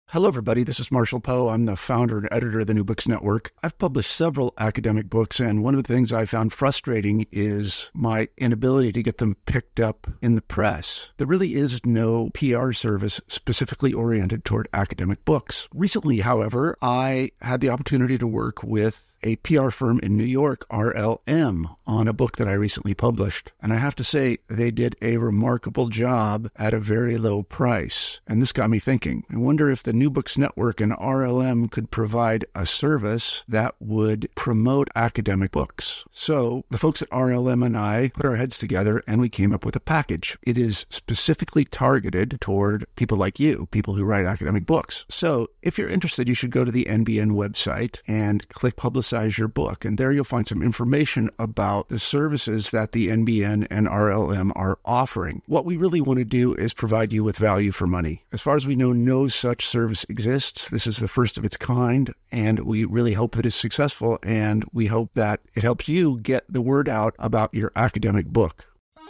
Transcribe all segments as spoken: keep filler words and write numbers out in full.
Hello, everybody. This is Marshall Poe. I'm the founder and editor of the New Books Network. I've published several academic books, and one of the things I found frustrating is my inability to get them picked up in the press. There really is no P R service specifically oriented toward academic books. Recently, however, I had the opportunity to work with a P R firm in New York, R L M, on a book that I recently published. And I have to say, they did a remarkable job at a very low price. And this got me thinking. I wonder if the New Books Network and R L M could provide a service that would promote academic books. So the folks at R L M and I put our heads together and we came up with a package. It is specifically targeted toward people like you, people who write academic books. So if you're interested, you should go to the N B N website and click Publicize your book. And there you'll find some information about the services that the N B N and R L M are offering. What we really want to do is provide you with value for money. As far as we know, no such service exists. This is the first of its kind, and we really hope that it's successful, and we hope that it helps you get the word out about your academic book.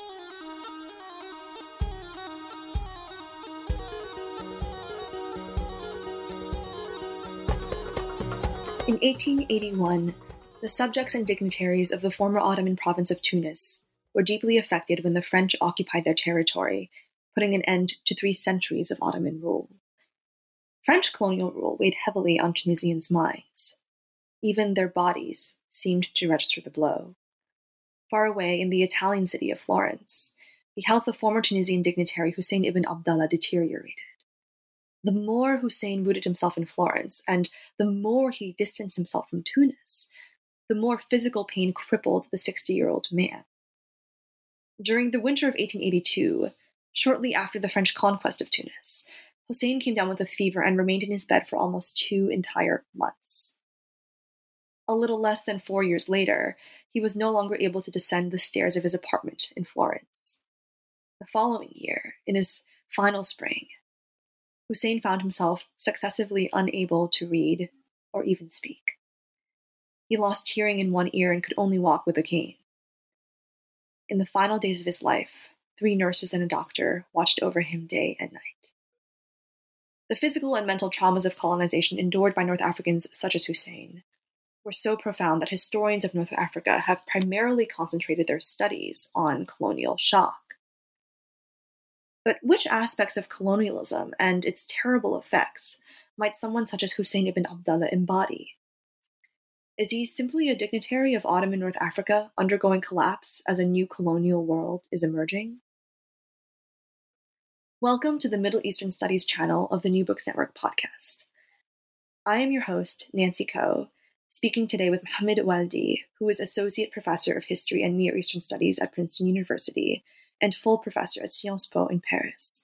In eighteen eighty-one, the subjects and dignitaries of the former Ottoman province of Tunis were deeply affected when the French occupied their territory, putting an end to three centuries of Ottoman rule. French colonial rule weighed heavily on Tunisians' minds. Even their bodies seemed to register the blow. Far away in the Italian city of Florence, the health of former Tunisian dignitary Hussein ibn Abdallah deteriorated. The more Hussein rooted himself in Florence, and the more he distanced himself from Tunis, the more physical pain crippled the sixty-year-old man. During the winter of eighteen eighty-two, shortly after the French conquest of Tunis, Hussein came down with a fever and remained in his bed for almost two entire months. A little less than four years later, he was no longer able to descend the stairs of his apartment in Florence. The following year, in his final spring, Hussein found himself successively unable to read or even speak. He lost hearing in one ear and could only walk with a cane. In the final days of his life, three nurses and a doctor watched over him day and night. The physical and mental traumas of colonization endured by North Africans such as Hussein were so profound that historians of North Africa have primarily concentrated their studies on colonial shock. But which aspects of colonialism and its terrible effects might someone such as Hussein ibn Abdallah embody? Is he simply a dignitary of Ottoman North Africa undergoing collapse as a new colonial world is emerging? Welcome to the Middle Eastern Studies channel of the New Books Network podcast. I am your host, Nancy Coe, speaking today with Mohammed Waldi, who is Associate Professor of History and Near Eastern Studies at Princeton University and full professor at Sciences Po in Paris.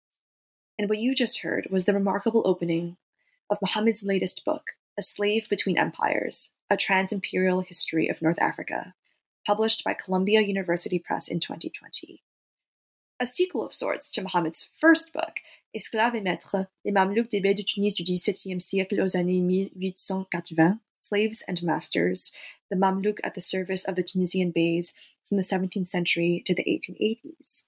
And what you just heard was the remarkable opening of Mohammed's latest book, A Slave Between Empires, A Trans-Imperial History of North Africa, published by Columbia University Press in twenty twenty. A sequel of sorts to Mohammed's first book, Esclaves et Maîtres, les Mamelouks des baies de Tunis du dix-septième siècle aux années mille huit cent quatre-vingts, Slaves and Masters, the Mamelouk at the service of the Tunisian beys from the seventeenth century to the eighteen eighties.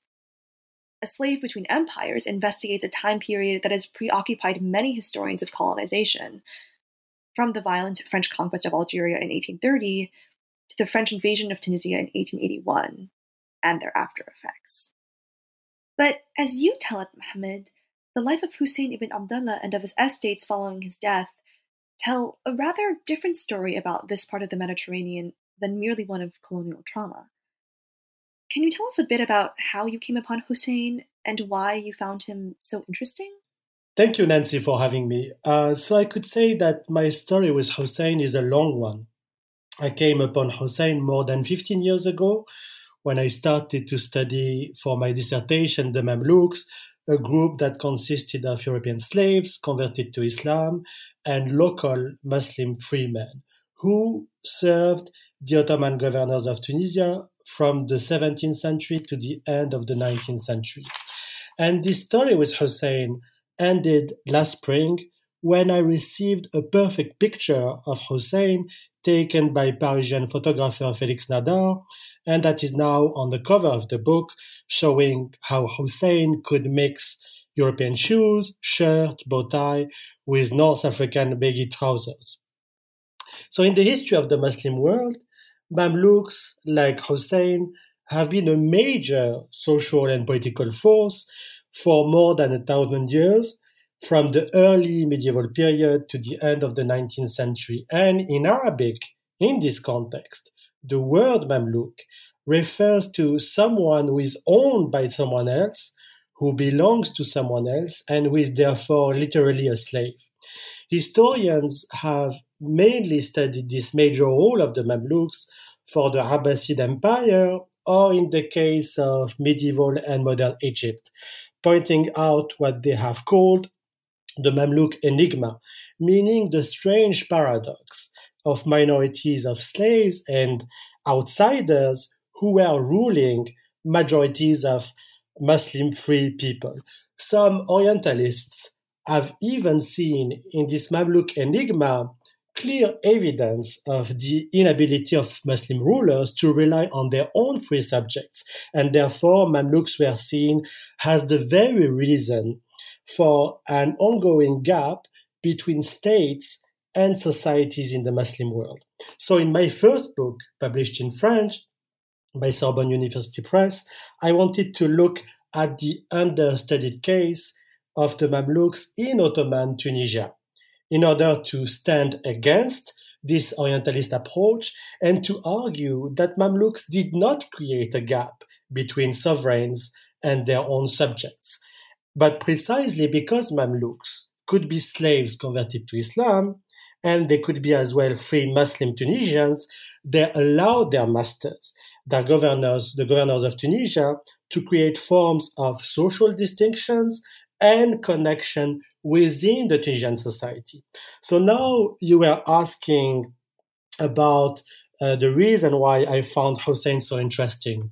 A Slave Between Empires investigates a time period that has preoccupied many historians of colonization, from the violent French conquest of Algeria in eighteen thirty to the French invasion of Tunisia in eighteen eighty-one and their after effects. But as you tell it, Mohammed, the life of Hussein ibn Abdallah and of his estates following his death tell a rather different story about this part of the Mediterranean than merely one of colonial trauma. Can you tell us a bit about how you came upon Hussein and why you found him so interesting? Thank you, Nancy, for having me. Uh, so I could say that my story with Hussein is a long one. I came upon Hussein more than fifteen years ago when I started to study for my dissertation the Mamluks, a group that consisted of European slaves converted to Islam and local Muslim freemen who served the Ottoman governors of Tunisia from the seventeenth century to the end of the nineteenth century. And this story with Hussein ended last spring when I received a perfect picture of Hussein taken by Parisian photographer Félix Nadar, and that is now on the cover of the book, showing how Hussein could mix European shoes, shirt, bow tie with North African baggy trousers. So in the history of the Muslim world, Mamluks, like Hussein, have been a major social and political force for more than a thousand years, from the early medieval period to the end of the nineteenth century. And in Arabic, in this context, the word Mamluk refers to someone who is owned by someone else, who belongs to someone else, and who is therefore literally a slave. Historians have mainly studied this major role of the Mamluks for the Abbasid Empire, or in the case of medieval and modern Egypt, pointing out what they have called the Mamluk enigma, meaning the strange paradox of minorities of slaves and outsiders who were ruling majorities of Muslim free people. Some Orientalists have even seen in this Mamluk enigma clear evidence of the inability of Muslim rulers to rely on their own free subjects, and therefore Mamluks were seen as the very reason for an ongoing gap between states and societies in the Muslim world. So in my first book, published in French by Sorbonne University Press, I wanted to look at the understudied case of the Mamluks in Ottoman Tunisia, in order to stand against this Orientalist approach and to argue that Mamluks did not create a gap between sovereigns and their own subjects. But precisely because Mamluks could be slaves converted to Islam, and they could be as well free Muslim Tunisians, they allowed their masters, their governors, the governors of Tunisia, to create forms of social distinctions and connection within the Tunisian society. So now you were asking about uh, the reason why I found Hussein so interesting.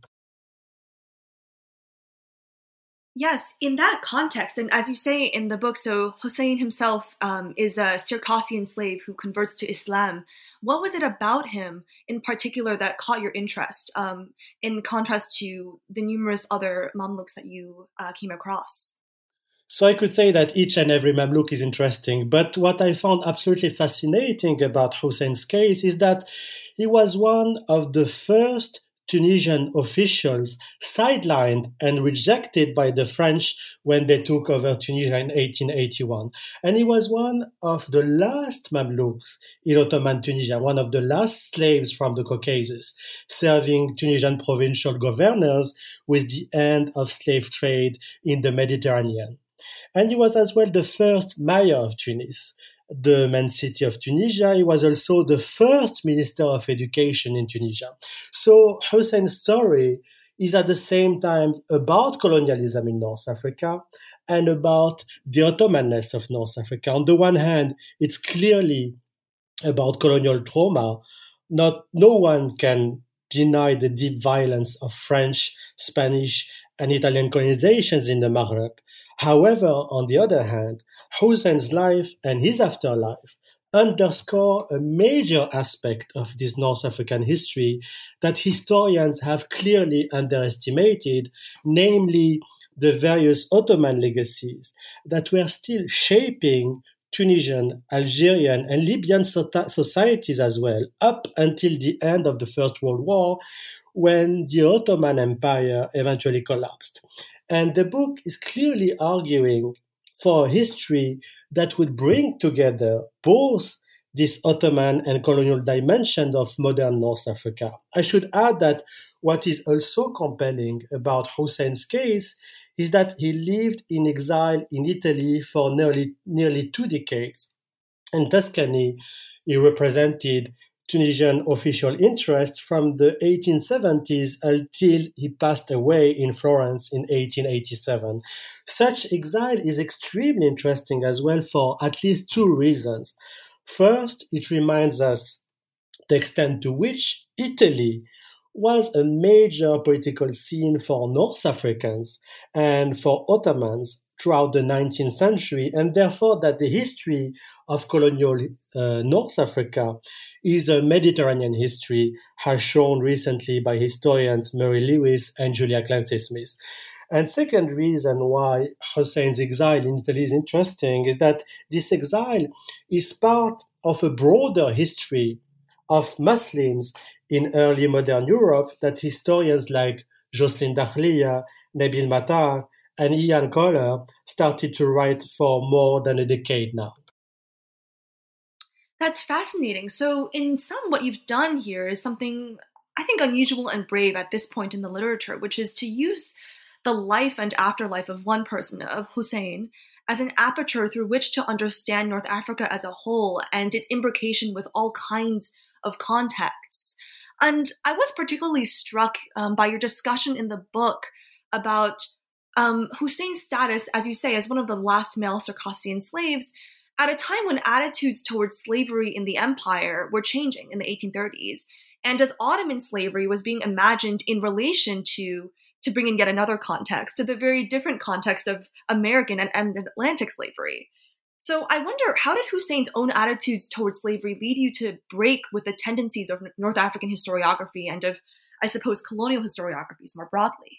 Yes, in that context, and as you say in the book, so Hussein himself um, is a Circassian slave who converts to Islam. What was it about him in particular that caught your interest, um, in contrast to the numerous other Mamluks that you uh, came across? So I could say that each and every Mamluk is interesting, but what I found absolutely fascinating about Hussein's case is that he was one of the first Tunisian officials sidelined and rejected by the French when they took over Tunisia in eighteen eighty-one. And he was one of the last Mamluks in Ottoman Tunisia, one of the last slaves from the Caucasus, serving Tunisian provincial governors with the end of slave trade in the Mediterranean. And he was as well the first mayor of Tunis, the main city of Tunisia. He was also the first minister of education in Tunisia. So Hussein's story is at the same time about colonialism in North Africa and about the Ottomanness of North Africa. On the one hand, it's clearly about colonial trauma. Not, no one can deny the deep violence of French, Spanish, and Italian colonizations in the Maghreb. However, on the other hand, Hussein's life and his afterlife underscore a major aspect of this North African history that historians have clearly underestimated, namely the various Ottoman legacies that were still shaping Tunisian, Algerian, and Libyan societies as well, up until the end of the First World War, when the Ottoman Empire eventually collapsed. And the book is clearly arguing for a history that would bring together both this Ottoman and colonial dimension of modern North Africa. I should add that what is also compelling about Hussein's case is that he lived in exile in Italy for nearly, nearly two decades. In Tuscany, he represented Tunisian official interests from the eighteen seventies until he passed away in Florence in eighteen eighty-seven. Such exile is extremely interesting as well for at least two reasons. First, it reminds us the extent to which Italy was a major political scene for North Africans and for Ottomans throughout the nineteenth century, and therefore that the history of colonial uh, North Africa is a Mediterranean history, as shown recently by historians Murray Lewis and Julia Clancy Smith. And second reason why Hussein's exile in Italy is interesting is that this exile is part of a broader history of Muslims in early modern Europe that historians like Jocelyn Dakhlia, Nabil Matar, and Ian Kohler started to write for more than a decade now. That's fascinating. So in sum, what you've done here is something I think unusual and brave at this point in the literature, which is to use the life and afterlife of one person, of Hussein, as an aperture through which to understand North Africa as a whole and its imbrication with all kinds of contexts. And I was particularly struck um, by your discussion in the book about um, Hussein's status, as you say, as one of the last male Circassian slaves, at a time when attitudes towards slavery in the empire were changing in the eighteen thirties, and as Ottoman slavery was being imagined in relation to, to bring in yet another context, to the very different context of American and, and Atlantic slavery. So I wonder, how did Hussein's own attitudes towards slavery lead you to break with the tendencies of North African historiography and of, I suppose, colonial historiographies more broadly?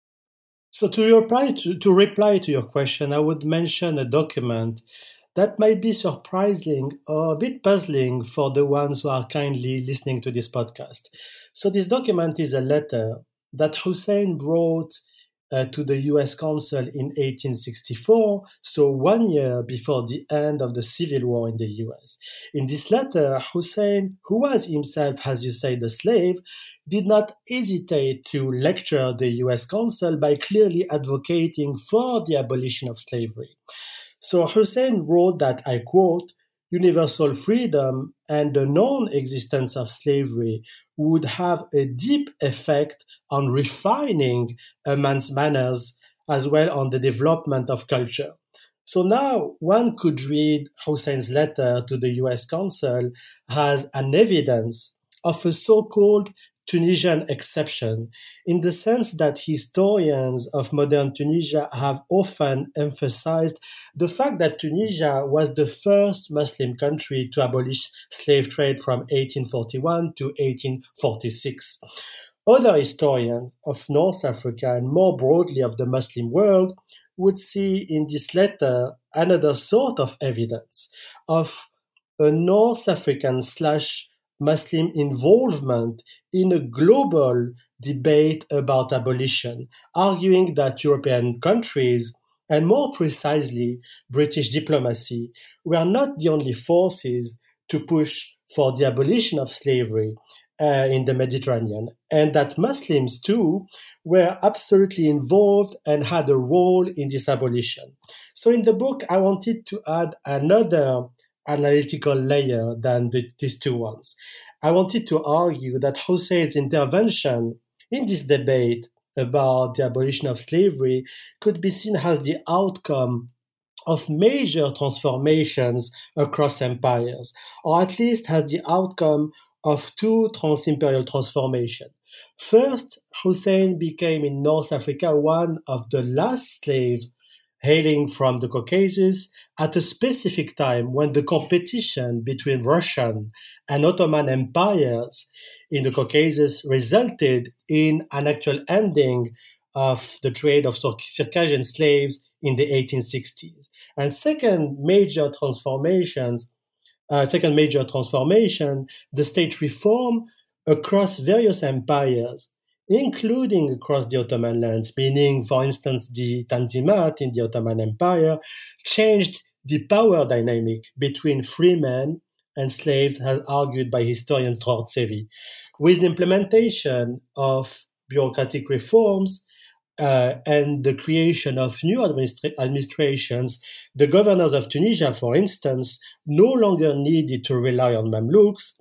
So to reply to, to reply to your question, I would mention a document that might be surprising or a bit puzzling for the ones who are kindly listening to this podcast. So this document is a letter that Hussein wrote uh, to the U S Consul in eighteen sixty-four, so one year before the end of the Civil War in the U S. In this letter, Hussein, who was himself, as you say, the slave, did not hesitate to lecture the U S Consul by clearly advocating for the abolition of slavery. So Hussein wrote that, I quote, universal freedom and the non-existence of slavery would have a deep effect on refining a man's manners as well on the development of culture. So now one could read Hussein's letter to the U S Consul as an evidence of a so-called Tunisian exception, in the sense that historians of modern Tunisia have often emphasized the fact that Tunisia was the first Muslim country to abolish slave trade from eighteen forty-one to eighteen forty-six. Other historians of North Africa and more broadly of the Muslim world would see in this letter another sort of evidence of a North African slash Muslim involvement in a global debate about abolition, arguing that European countries, and more precisely British diplomacy, were not the only forces to push for the abolition of slavery uh, in the Mediterranean, and that Muslims too were absolutely involved and had a role in this abolition. So in the book, I wanted to add another analytical layer than the, these two ones. I wanted to argue that Hussein's intervention in this debate about the abolition of slavery could be seen as the outcome of major transformations across empires, or at least as the outcome of two trans-imperial transformations. First, Hussein became in North Africa one of the last slaves hailing from the Caucasus at a specific time when the competition between Russian and Ottoman empires in the Caucasus resulted in an actual ending of the trade of Circassian slaves in the eighteen sixties. And second major transformations, uh, second major transformation, the state reform across various empires, including across the Ottoman lands, meaning, for instance, the Tanzimat in the Ottoman Empire, changed the power dynamic between free men and slaves, as argued by historian Dror Tsevi. With the implementation of bureaucratic reforms uh, and the creation of new administra- administrations, the governors of Tunisia, for instance, no longer needed to rely on Mamluks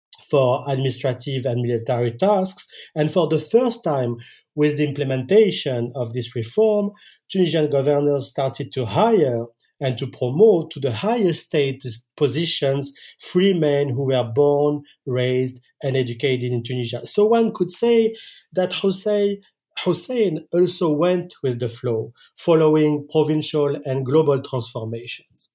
for administrative and military tasks. And for the first time, with the implementation of this reform, Tunisian governors started to hire and to promote to the highest state positions free men who were born, raised, and educated in Tunisia. So one could say that Hussein, Hussein also went with the flow, following provincial and global transformations.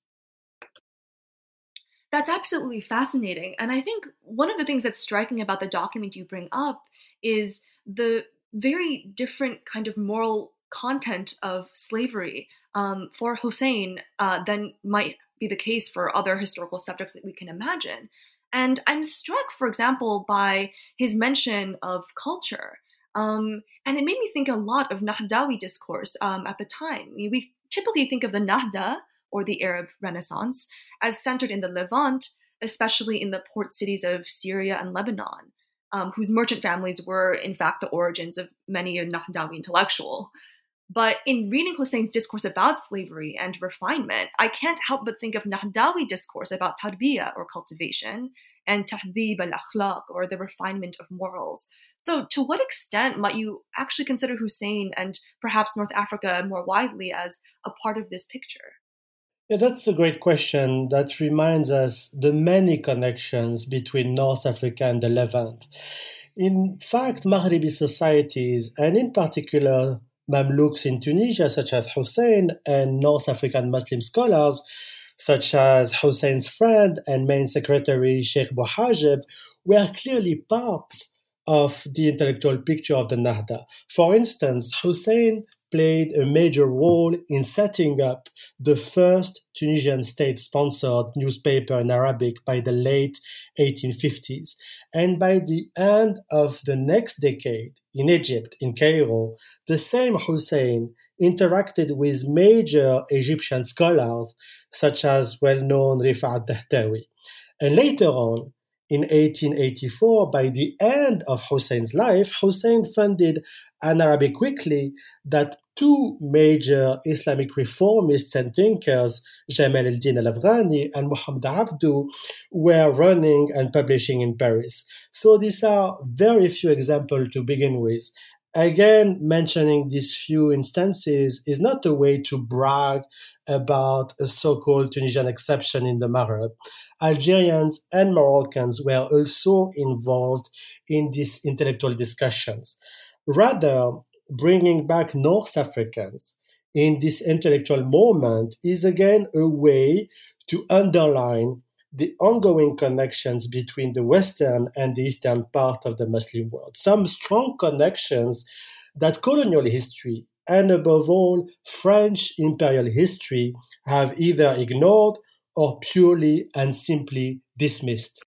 That's absolutely fascinating. And I think one of the things that's striking about the document you bring up is the very different kind of moral content of slavery um, for Hussein uh, than might be the case for other historical subjects that we can imagine. And I'm struck, for example, by his mention of culture. Um, and it made me think a lot of Nahdawi discourse um, at the time. We typically think of the Nahda, or the Arab Renaissance, as centered in the Levant, especially in the port cities of Syria and Lebanon, um, whose merchant families were, in fact, the origins of many a Nahdawi intellectual. But in reading Hussein's discourse about slavery and refinement, I can't help but think of Nahdawi discourse about tarbiyah, or cultivation, and tahdhib al-akhlaq, or the refinement of morals. So to what extent might you actually consider Hussein and perhaps North Africa more widely as a part of this picture? Yeah, that's a great question that reminds us the many connections between North Africa and the Levant. In fact, Maghrebi societies, and in particular Mamluks in Tunisia, such as Hussein, and North African Muslim scholars, such as Hussein's friend and main secretary Sheikh Bouhajeb, were clearly part of the intellectual picture of the Nahda. For instance, Hussein played a major role in setting up the first Tunisian state-sponsored newspaper in Arabic by the late eighteen fifties. And by the end of the next decade, in Egypt, in Cairo, the same Hussein interacted with major Egyptian scholars, such as well-known Rifat Dahtawi. And later on, in eighteen eighty-four, by the end of Hussein's life, Hussein funded an Arabic weekly that two major Islamic reformists and thinkers, Jamal al-Din al-Afghani and Muhammad Abdu, were running and publishing in Paris. So these are very few examples to begin with. Again, mentioning these few instances is not a way to brag about a so-called Tunisian exception in the Maghreb. Algerians and Moroccans were also involved in these intellectual discussions. Rather, bringing back North Africans in this intellectual moment is again a way to underline the ongoing connections between the Western and the Eastern part of the Muslim world. Some strong connections that colonial history and above all French imperial history have either ignored or purely and simply dismissed.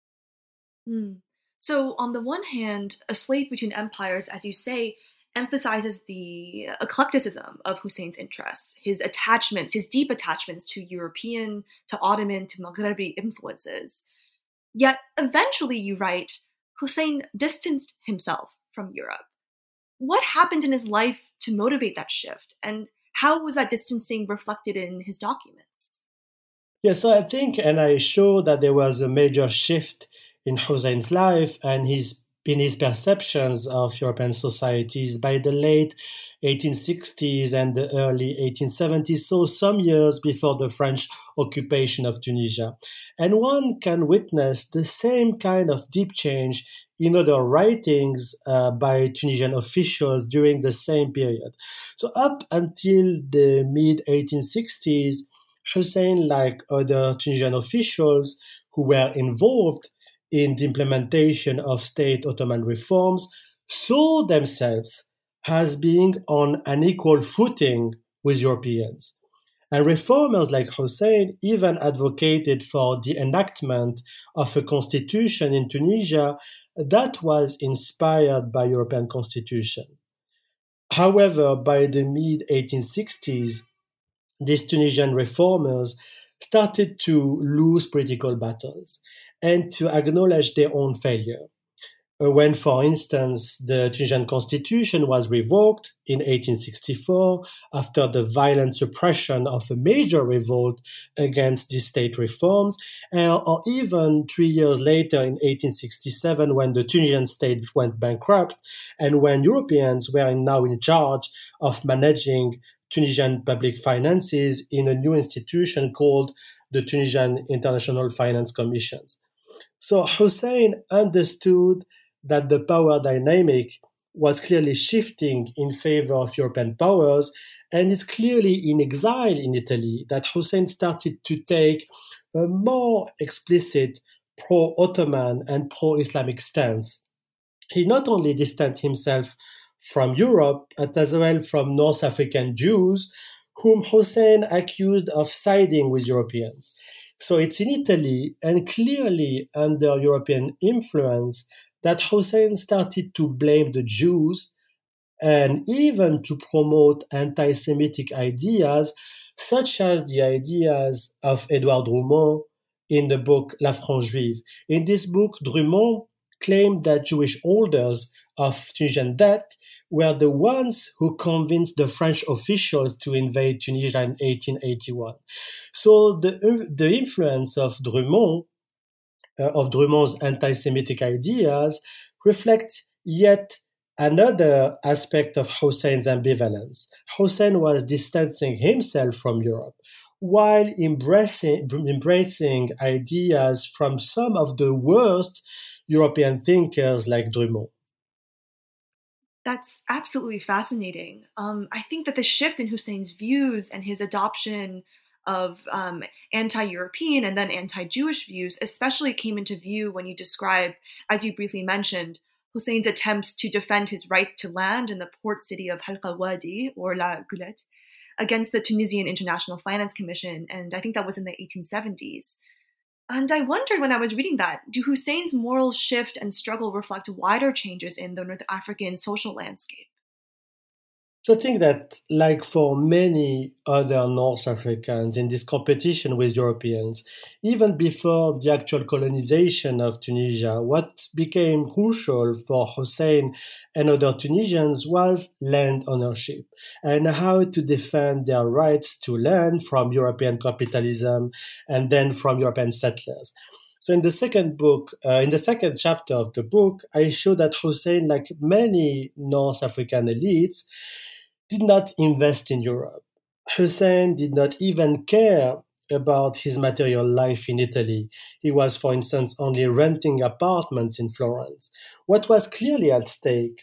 Mm. So on the one hand, A Slave Between Empires, as you say, emphasizes the eclecticism of Hussein's interests, his attachments, his deep attachments to European, to Ottoman, to Maghrebi influences. Yet eventually, you write, Hussein distanced himself from Europe. What happened in his life to motivate that shift? And how was that distancing reflected in his documents? Yeah, so I think, and I show that there was a major shift in Hussein's life and his in his perceptions of European societies by the late eighteen sixties and the early eighteen seventies, so some years before the French occupation of Tunisia. And one can witness the same kind of deep change in other writings uh, by Tunisian officials during the same period. So up until the mid eighteen sixties, Hussein, like other Tunisian officials who were involved in the implementation of state Ottoman reforms, saw themselves as being on an equal footing with Europeans. And reformers like Hussein even advocated for the enactment of a constitution in Tunisia that was inspired by European constitution. However, by the mid eighteen sixties, these Tunisian reformers started to lose political battles and to acknowledge their own failure. When, for instance, the Tunisian constitution was revoked in eighteen sixty-four after the violent suppression of a major revolt against the state reforms, or even three years later in eighteen sixty-seven when the Tunisian state went bankrupt and when Europeans were now in charge of managing Tunisian public finances in a new institution called the Tunisian International Finance Commissions. So Hussein understood that the power dynamic was clearly shifting in favor of European powers, and it's clearly in exile in Italy that Hussein started to take a more explicit pro-Ottoman and pro-Islamic stance. He not only distanced himself from Europe and as well from North African Jews, whom Hussein accused of siding with Europeans. So it's in Italy and clearly under European influence that Hussein started to blame the Jews and even to promote anti-Semitic ideas, such as the ideas of Edouard Drummond in the book La France Juive. In this book, Drummond claimed that Jewish holders of Tunisian debt were the ones who convinced the French officials to invade Tunisia in eighteen eighty-one. So the, the influence of Drummond, uh, of Drummond's anti-Semitic ideas, reflect yet another aspect of Hussein's ambivalence. Hussein was distancing himself from Europe while embracing, embracing ideas from some of the worst European thinkers like Drummond. That's absolutely fascinating. Um, I think that the shift in Hussein's views and his adoption of um, anti-European and then anti-Jewish views especially came into view when you describe, as you briefly mentioned, Hussein's attempts to defend his rights to land in the port city of Halqa Wadi, or La Goulette, against the Tunisian International Finance Commission, and I think that was in the eighteen seventies. And I wondered when I was reading that, do Hussein's moral shift and struggle reflect wider changes in the North African social landscape? So I think that, like for many other North Africans in this competition with Europeans, even before the actual colonization of Tunisia, what became crucial for Hussein and other Tunisians was land ownership and how to defend their rights to land from European capitalism and then from European settlers. So in the second book, uh, in the second chapter of the book, I show that Hussein, like many North African elites, did not invest in Europe. Hussein did not even care about his material life in Italy. He was, for instance, only renting apartments in Florence. What was clearly at stake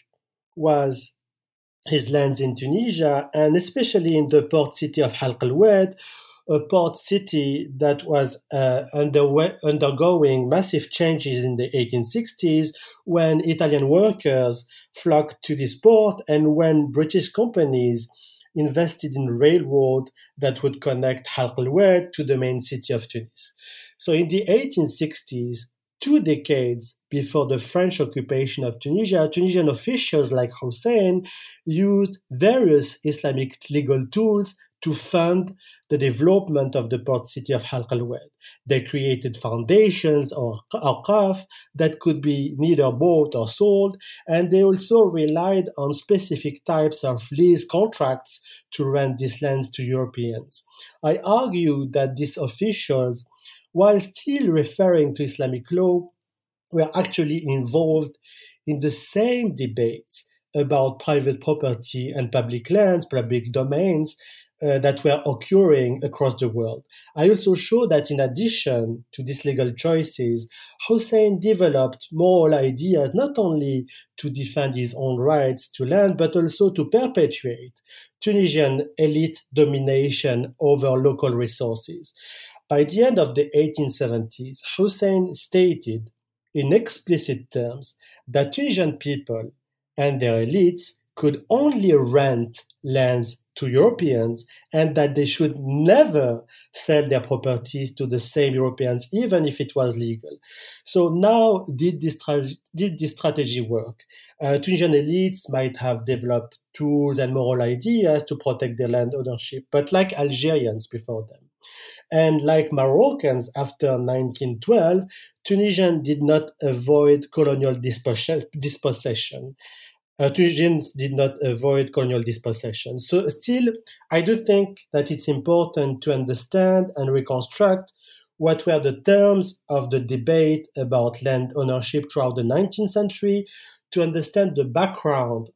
was his lands in Tunisia, and especially in the port city of Halq al-Wed, a port city that was uh, underway, undergoing massive changes in the eighteen sixties when Italian workers flocked to this port and when British companies invested in railroad that would connect Halq al-Wed to the main city of Tunis. So in the eighteen sixties, two decades before the French occupation of Tunisia, Tunisian officials like Hussein used various Islamic legal tools to fund the development of the port city of Halq al-Wed. They created foundations or awqaf that could be neither bought or sold, and they also relied on specific types of lease contracts to rent these lands to Europeans. I argue that these officials, while still referring to Islamic law, were actually involved in the same debates about private property and public lands, public domains, Uh, that were occurring across the world. I also show that in addition to these legal choices, Hussein developed moral ideas not only to defend his own rights to land, but also to perpetuate Tunisian elite domination over local resources. By the end of the eighteen seventies, Hussein stated in explicit terms that Tunisian people and their elites could only rent lands to Europeans and that they should never sell their properties to the same Europeans, even if it was legal. So now, did this, tra- did this strategy work? Uh, Tunisian elites might have developed tools and moral ideas to protect their land ownership, but like Algerians before them, and like Moroccans after nineteen twelve, Tunisians did not avoid colonial dispossession. Uh, Tunisians did not avoid colonial dispossession. So still, I do think that it's important to understand and reconstruct what were the terms of the debate about land ownership throughout the nineteenth century, to understand the background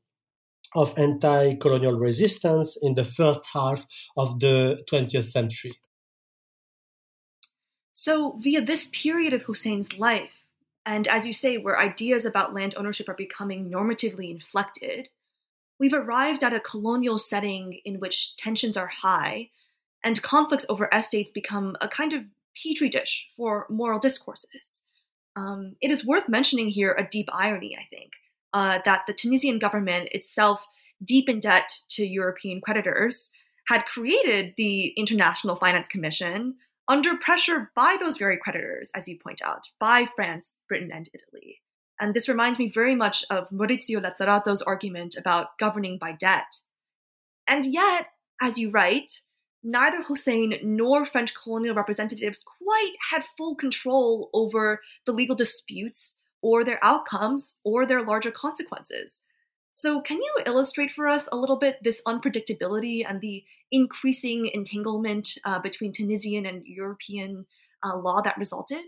of anti-colonial resistance in the first half of the twentieth century. So via this period of Hussein's life, and as you say, where ideas about land ownership are becoming normatively inflected, we've arrived at a colonial setting in which tensions are high and conflicts over estates become a kind of petri dish for moral discourses. Um, it is worth mentioning here a deep irony, I think, uh, that the Tunisian government itself, deep in debt to European creditors, had created the International Finance Commission under pressure by those very creditors, as you point out, by France, Britain, and Italy. And this reminds me very much of Maurizio Lazzarato's argument about governing by debt. And yet, as you write, neither Hussein nor French colonial representatives quite had full control over the legal disputes or their outcomes or their larger consequences. So can you illustrate for us a little bit this unpredictability and the increasing entanglement uh, between Tunisian and European uh, law that resulted?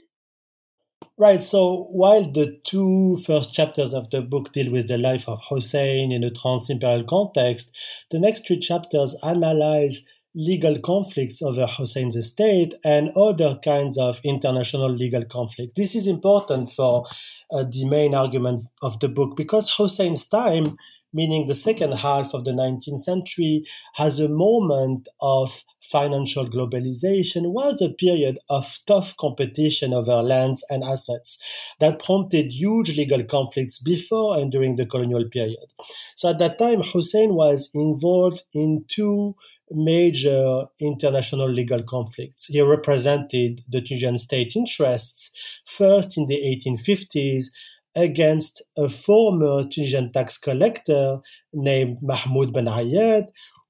Right. So while the two first chapters of the book deal with the life of Hussein in a trans-imperial context, the next three chapters analyze legal conflicts over Hussein's estate and other kinds of international legal conflict. This is important for uh, the main argument of the book because Hussein's time, meaning the second half of the nineteenth century, has a moment of financial globalization, was a period of tough competition over lands and assets that prompted huge legal conflicts before and during the colonial period. So at that time, Hussein was involved in two major international legal conflicts. He represented the Tunisian state interests, first in the eighteen fifties, against a former Tunisian tax collector named Mahmoud Ben Ayad,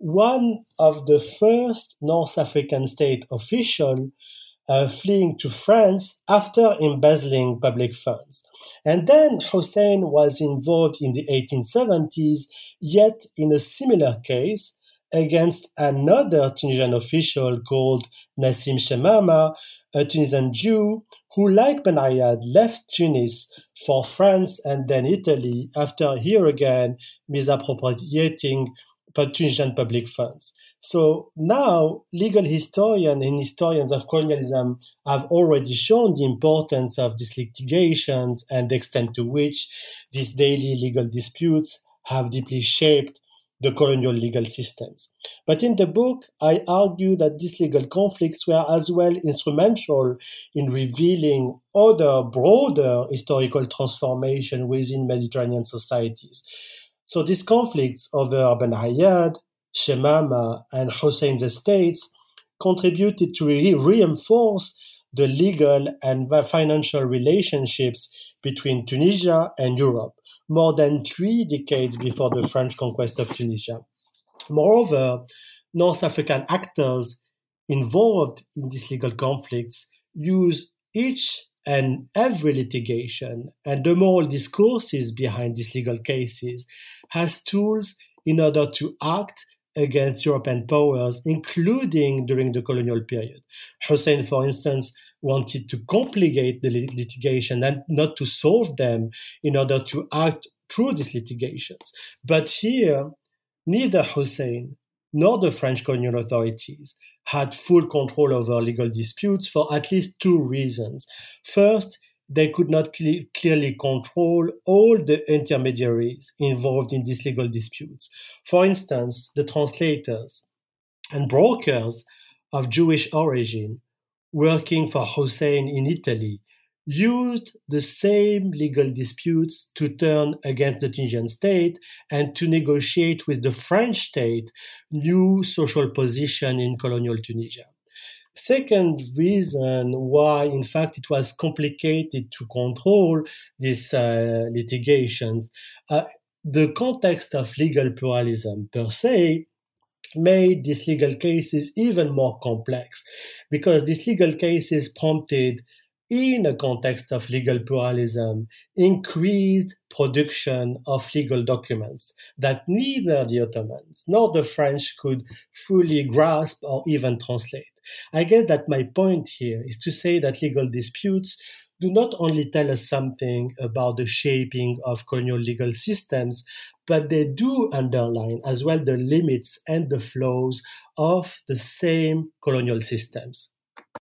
one of the first North African state officials uh, fleeing to France after embezzling public funds. And then Hussein was involved in the eighteen seventies, yet in a similar case, against another Tunisian official called Nassim Chemama, a Tunisian Jew who, like Ben Ayad, left Tunis for France and then Italy after here again misappropriating Tunisian public funds. So now legal historians and historians of colonialism have already shown the importance of these litigations and the extent to which these daily legal disputes have deeply shaped the colonial legal systems. But in the book, I argue that these legal conflicts were as well instrumental in revealing other broader historical transformation within Mediterranean societies. So these conflicts over Ben Ayad, Chemama, and Hussein's estates contributed to re- reinforce the legal and financial relationships between Tunisia and Europe, more than three decades before the French conquest of Tunisia. Moreover, North African actors involved in these legal conflicts use each and every litigation and the moral discourses behind these legal cases as tools in order to act against European powers, including during the colonial period. Hussein, for instance, wanted to complicate the litigation and not to solve them in order to act through these litigations. But here, neither Hussein nor the French colonial authorities had full control over legal disputes for at least two reasons. First, they could not cl- clearly control all the intermediaries involved in these legal disputes. For instance, the translators and brokers of Jewish origin working for Hussein in Italy used the same legal disputes to turn against the Tunisian state and to negotiate with the French state new social position in colonial Tunisia. Second reason why, in fact, it was complicated to control these uh, litigations, uh, the context of legal pluralism per se made these legal cases even more complex because these legal cases prompted, in a context of legal pluralism, increased production of legal documents that neither the Ottomans nor the French could fully grasp or even translate. I guess that my point here is to say that legal disputes do not only tell us something about the shaping of colonial legal systems, but they do underline as well the limits and the flaws of the same colonial systems.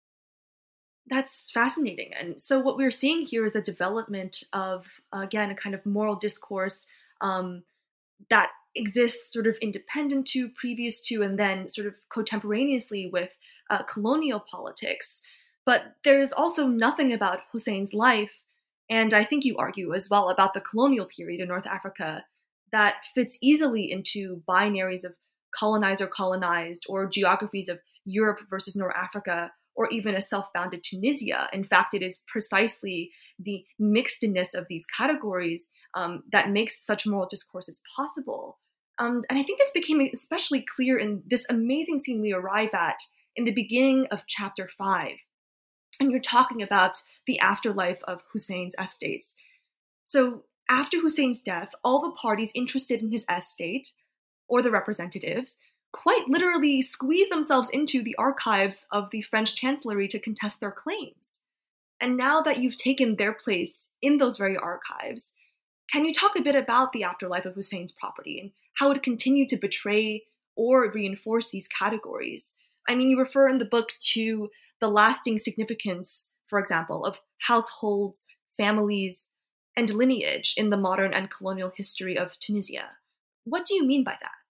That's fascinating. And so what we're seeing here is the development of, again, a kind of moral discourse um, that exists sort of independent to, previous to, and then sort of contemporaneously with uh, colonial politics. But there is also nothing about Hussein's life And I think you argue as well about the colonial period in North Africa that fits easily into binaries of colonized or colonized, or geographies of Europe versus North Africa, or even a self-founded Tunisia. In fact, it is precisely the mixedness of these categories um, that makes such moral discourses possible. Um, and I think this became especially clear in this amazing scene we arrive at in the beginning of chapter five. And you're talking about the afterlife of Hussein's estates. So after Hussein's death, all the parties interested in his estate, or the representatives, quite literally squeeze themselves into the archives of the French Chancellery to contest their claims. And now that you've taken their place in those very archives, can you talk a bit about the afterlife of Hussein's property and how it continued to betray or reinforce these categories? I mean, you refer in the book to the lasting significance, for example, of households, families, and lineage in the modern and colonial history of Tunisia. What do you mean by that?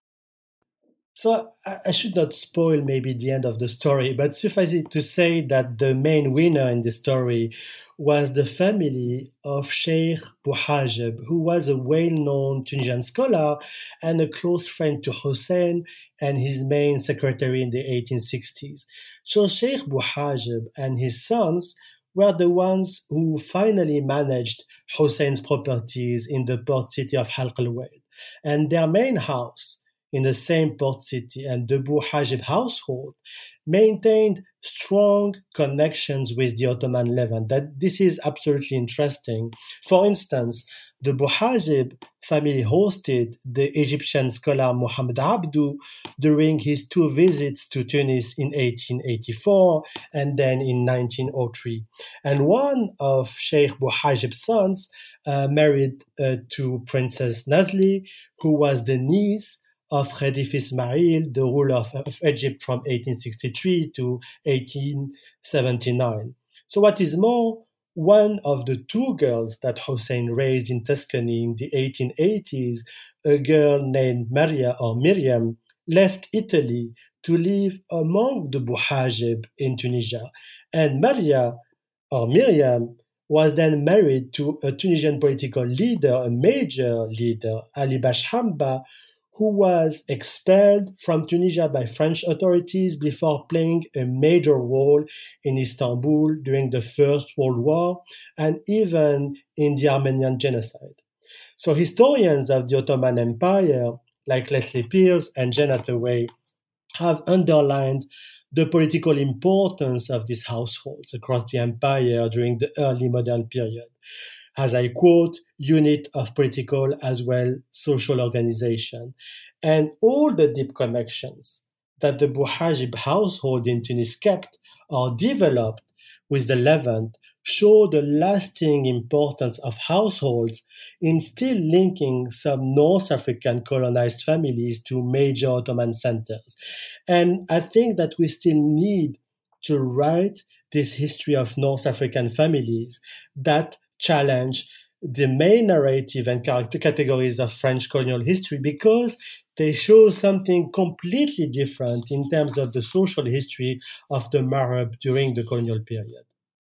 So I, I should not spoil maybe the end of the story, but suffice it to say that the main winner in the story was the family of Sheikh Bouhajeb, who was a well-known Tunisian scholar and a close friend to Hussein and his main secretary in the eighteen sixties. So Sheikh Bouhajeb and his sons were the ones who finally managed Hussein's properties in the port city of Halq al-Waid. And their main house in the same port city and the Bouhajeb household maintained strong connections with the Ottoman Levant. That this is absolutely interesting. For instance, the Bouhajeb family hosted the Egyptian scholar Muhammad Abdu during his two visits to Tunis in eighteen eighty-four and then in nineteen oh three. And one of Sheikh Bouhajeb's sons uh, married uh, to Princess Nazli, who was the niece of Khedive Ismail, the ruler of, of Egypt from eighteen sixty-three to eighteen seventy-nine. So what is more, one of the two girls that Hussein raised in Tuscany in the eighteen eighties, a girl named Maria or Miriam, left Italy to live among the Bouhajeb in Tunisia. And Maria or Miriam was then married to a Tunisian political leader, a major leader, Ali Bashhamba, who was expelled from Tunisia by French authorities before playing a major role in Istanbul during the First World War and even in the Armenian genocide. So historians of the Ottoman Empire, like Leslie Pierce and Jane Hathaway, have underlined the political importance of these households across the empire during the early modern period. As I quote, unit of political as well social organization. And all the deep connections that the Bouhajeb household in Tunis kept or developed with the Levant show the lasting importance of households in still linking some North African colonized families to major Ottoman centers. And I think that we still need to write this history of North African families that challenge the main narrative and character categories of French colonial history because they show something completely different in terms of the social history of the Maghreb during the colonial period.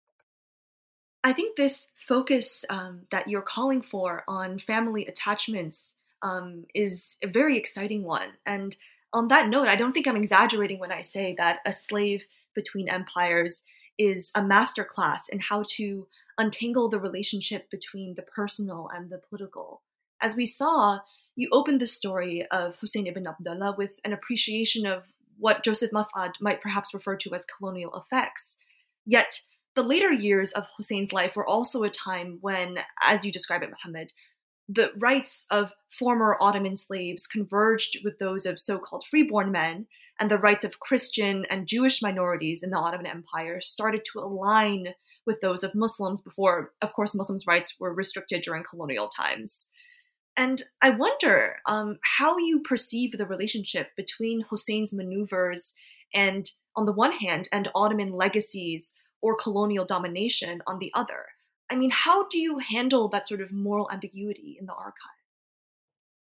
I think this focus um, that you're calling for on family attachments um, is a very exciting one. And on that note, I don't think I'm exaggerating when I say that A Slave Between Empires is a masterclass in how to untangle the relationship between the personal and the political. As we saw, you opened the story of Hussein ibn Abdullah with an appreciation of what Joseph Mus'ad might perhaps refer to as colonial effects. Yet, the later years of Hussein's life were also a time when, as you describe it, Mohammed, the rights of former Ottoman slaves converged with those of so-called freeborn men, and the rights of Christian and Jewish minorities in the Ottoman Empire started to align with those of Muslims before, of course, Muslims' rights were restricted during colonial times. And I wonder um, how you perceive the relationship between Hussein's maneuvers and, on the one hand, and Ottoman legacies or colonial domination on the other. I mean, how do you handle that sort of moral ambiguity in the archive?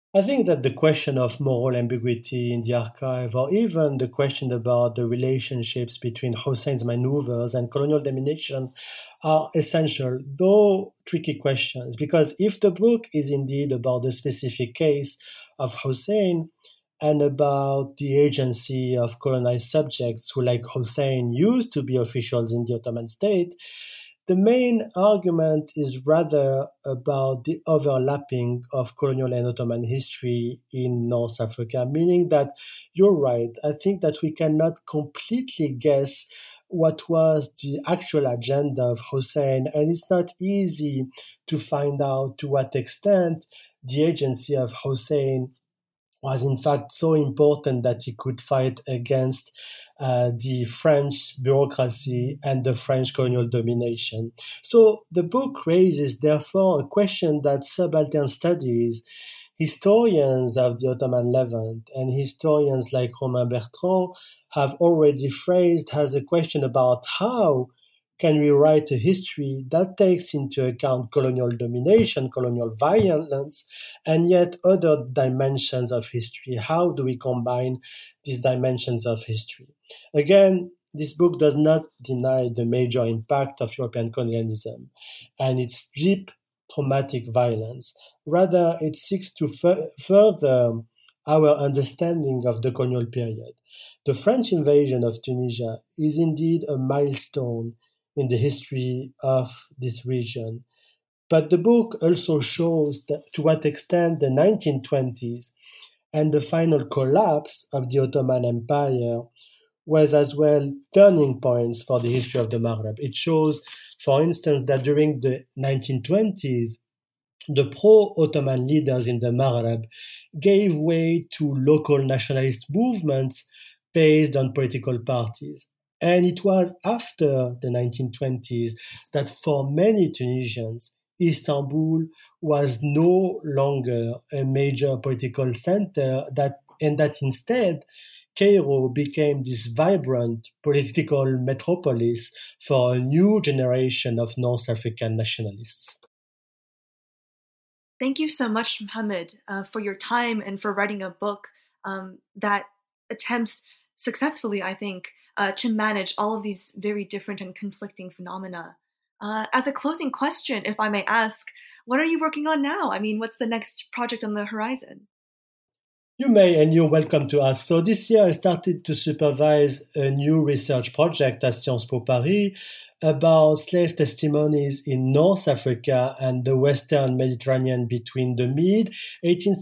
I think that the question of moral ambiguity in the archive, or even the question about the relationships between Hussein's maneuvers and colonial domination, are essential, though tricky questions. Because if the book is indeed about the specific case of Hussein and about the agency of colonized subjects who, like Hussein, used to be officials in the Ottoman state, the main argument is rather about the overlapping of colonial and Ottoman history in North Africa, meaning that you're right. I think that we cannot completely guess what was the actual agenda of Hussein, and it's not easy to find out to what extent the agency of Hussein was in fact so important that he could fight against uh, the French bureaucracy and the French colonial domination. So the book raises, therefore, a question that subaltern studies, historians of the Ottoman Levant, and historians like Romain Bertrand have already phrased as a question about how can we write a history that takes into account colonial domination, colonial violence, and yet other dimensions of history? How do we combine these dimensions of history? Again, this book does not deny the major impact of European colonialism and its deep traumatic violence. Rather, it seeks to f- further our understanding of the colonial period. The French invasion of Tunisia is indeed a milestone in the history of this region. But the book also shows that to what extent the nineteen twenties and the final collapse of the Ottoman Empire was as well turning points for the history of the Maghreb. It shows, for instance, that during the nineteen twenties, the pro-Ottoman leaders in the Maghreb gave way to local nationalist movements based on political parties. And it was after the nineteen twenties that for many Tunisians, Istanbul was no longer a major political center, that, and that instead Cairo became this vibrant political metropolis for a new generation of North African nationalists. Thank you so much, Mohammed, uh, for your time and for writing a book um, that attempts successfully, I think, uh, to manage all of these very different and conflicting phenomena. Uh, as a closing question, if I may ask, what are you working on now? I mean, what's the next project on the horizon? You may, and you're welcome to ask. So this year I started to supervise a new research project at Sciences Po Paris about slave testimonies in North Africa and the Western Mediterranean between the mid-eighteenth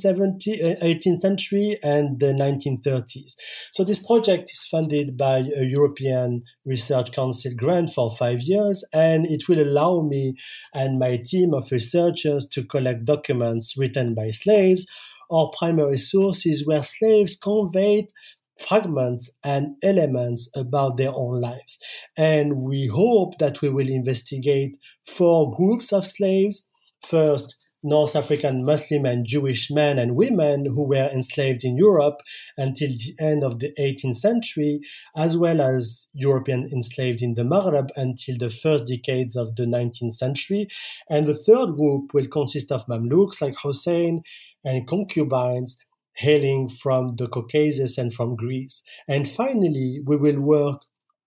century and the nineteen thirties. So this project is funded by a European Research Council grant for five years, and it will allow me and my team of researchers to collect documents written by slaves or primary sources where slaves conveyed fragments and elements about their own lives. And we hope that we will investigate four groups of slaves. First, North African Muslim and Jewish men and women who were enslaved in Europe until the end of the eighteenth century, as well as European enslaved in the Maghreb until the first decades of the nineteenth century. And the third group will consist of Mamluks like Hussein and concubines hailing from the Caucasus and from Greece. And finally, we will work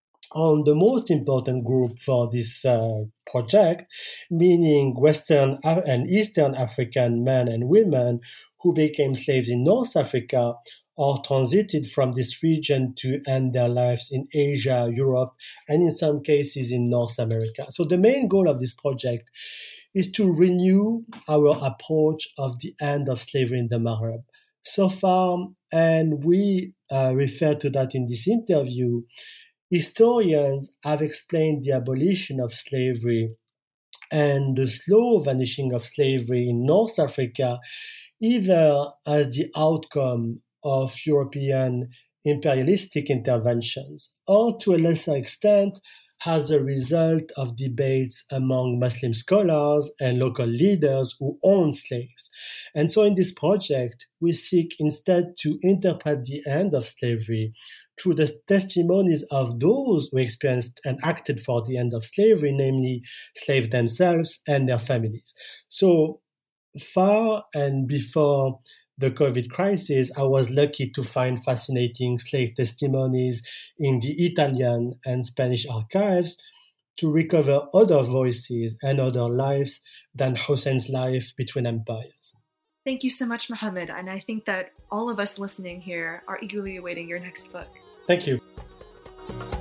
on the most important group for this uh, project, meaning Western and Eastern African men and women who became slaves in North Africa or transited from this region to end their lives in Asia, Europe, and in some cases in North America. So the main goal of this project is to renew our approach of the end of slavery in the Maghreb. So far, and we uh, refer to that in this interview, historians have explained the abolition of slavery and the slow vanishing of slavery in North Africa either as the outcome of European imperialistic interventions or to a lesser extent as a result of debates among Muslim scholars and local leaders who own slaves. And so in this project, we seek instead to interpret the end of slavery through the testimonies of those who experienced and acted for the end of slavery, namely slaves themselves and their families. So far and before the COVID crisis, I was lucky to find fascinating slave testimonies in the Italian and Spanish archives to recover other voices and other lives than Hossein's life between empires. Thank you so much, Mohammed. And I think that all of us listening here are eagerly awaiting your next book. Thank you.